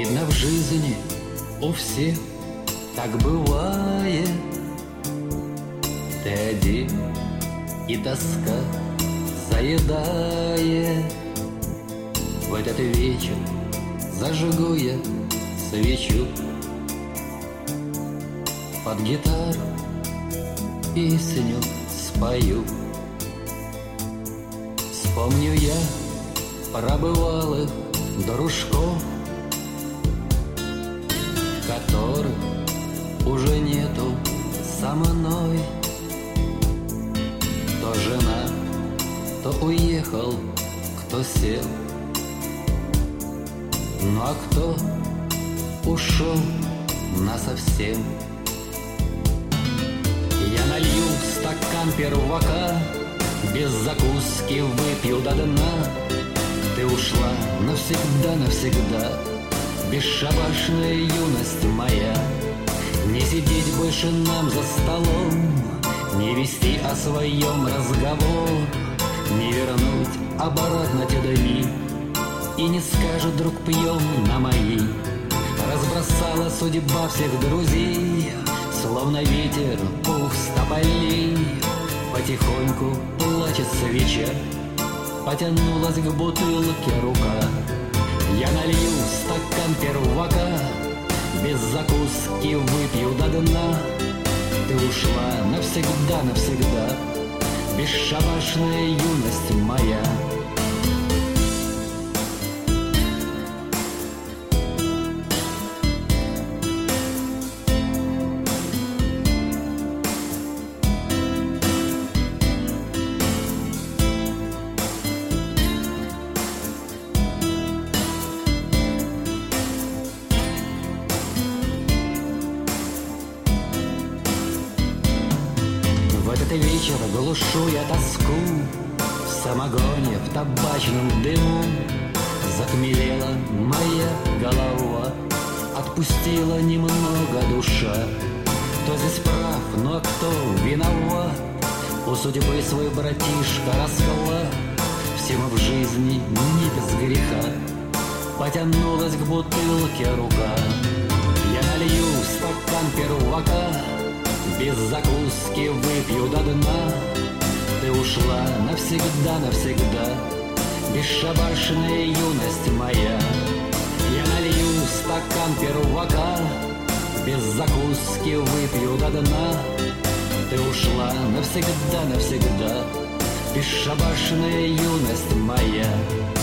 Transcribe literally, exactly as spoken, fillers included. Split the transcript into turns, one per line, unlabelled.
Видно, в жизни у всех так бывает. Ты один, и тоска заедает. В этот вечер зажгу я свечу, под гитару песню спою. Вспомню я про бывалых дружков, которых уже нету со мной. То жена, то уехал, кто сел, ну а кто ушел насовсем. Я налью стакан первака, без закуски выпью до дна. Ты ушла навсегда, навсегда, бесшабашная юность моя. Не сидеть больше нам за столом, не вести о своем разговор, не вернуть обратно те дни, и не скажет, друг, пьем на мои. Разбросала судьба всех друзей, словно ветер пух с тополей. Потихоньку плачет свеча, потянулась к бутылке рука. Я налью стакан первака, без закуски выпью до дна. Ты ушла навсегда, навсегда, бесшабашная юность моя. В этот вечер глушу я тоску, в самогоне, в табачном дыму. Захмелела моя голова, отпустила немного душа. Кто здесь прав, ну а кто виноват? У судьбы свой братишка расклад. Все мы в жизни не без греха, потянулась к бутылке рука. Я налью стакан первака, без закуски выпью до дна. Ты ушла навсегда, навсегда, бесшабашная юность моя. Я налью стакан первака, без закуски выпью до дна. Ты ушла навсегда, навсегда, бесшабашная юность моя.